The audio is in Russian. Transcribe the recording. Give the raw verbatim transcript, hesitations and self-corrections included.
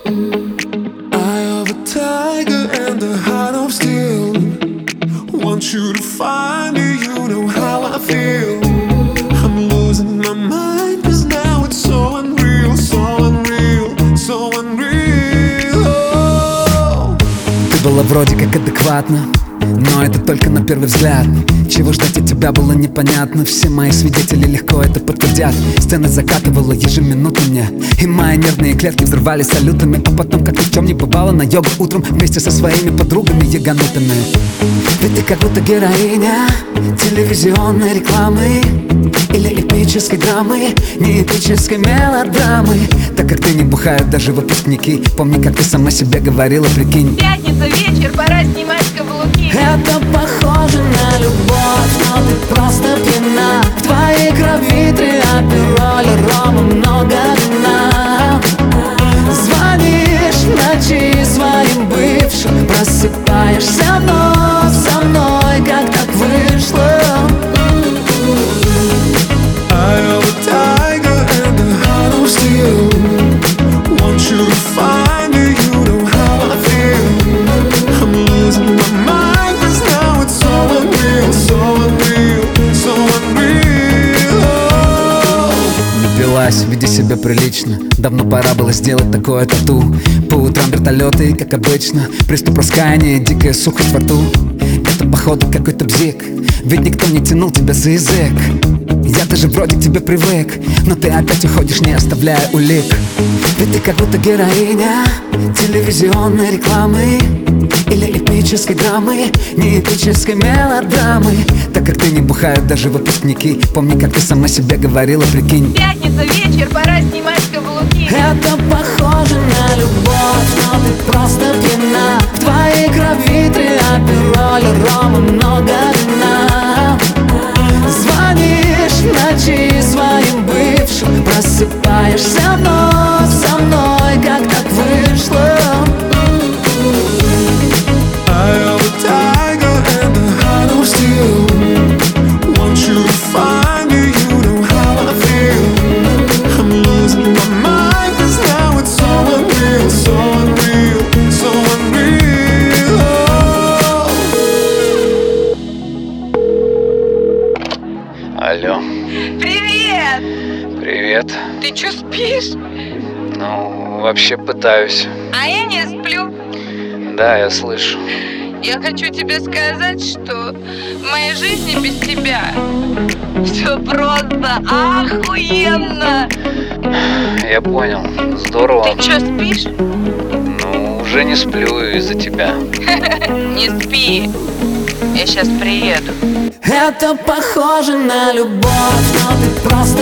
Eye of a tiger and a heart of steel. Want you to find me, you know how I feel. I'm losing my mind, cause now it's so unreal, so unreal, so unreal. Oh. Ты была вроде как адекватна, но это только на первый взгляд. Чего ждать от тебя было непонятно. Все мои свидетели легко это подтвердят. Сцена закатывала ежеминутно мне, и мои нервные клетки взрывались салютами. А потом, как ни в чем не бывало, на йогу утром вместе со своими подругами яганутыми. Ведь ты как будто героиня телевизионной рекламы или эпической драмы, не эпической мелодрамы. Так как ты не бухают даже выпускники. Помни, как ты сама себе говорила, прикинь. Пятница, вечер, пора снимать каблуки. Это похоже на любовь, но ты просто пьяна. В твоей крови три апероля, рома, много вина. Звонишь в ночи своим бывшим, просыпаешься вновь со мной, как так вышло. Eye of a tiger and a heart of steel. Want you to find me, you know how I feel. I'm losing my mind, cause now it's so unreal, so unreal, so unreal. Oh. Напилась, веди себя прилично. Давно пора было сделать такое тату. По утрам вертолеты, как обычно. Приступ раскаяния, дикая сухость во рту. Это походу какой-то бзик, ведь никто не тянул тебя за язык. Я даже вроде к тебе привык, но ты опять уходишь, не оставляя улик. Ведь ты как будто героиня телевизионной рекламы или эпической драмы, не эпической мелодрамы. Так как ты не бухают даже выпускники. Помни, как ты сама себе говорила, прикинь. Пятница, вечер, пора снимать каблуки. Это похоже на любовь, но ты просто пьяна. В твоей крови три апероля, рома, много вина. Звонишь в ночи своим бывшим, просыпаешься вновь со мной, как так вышло. Eye of a tiger and a heart of steel. Want you to find me, you know how I feel. I'm losing my mind, cause now it's so unreal, so unreal, so unreal. Oh. Алло, Привет! привет. Ты чё, спишь? Ну, вообще пытаюсь. А я не сплю. Да, я слышу. Я хочу тебе сказать, что в моей жизни без тебя все просто охуенно. Я понял. Здорово. Ты чё, спишь? Ну, уже не сплю из-за тебя. Не спи. Я сейчас приеду. Это похоже на любовь, но ты просто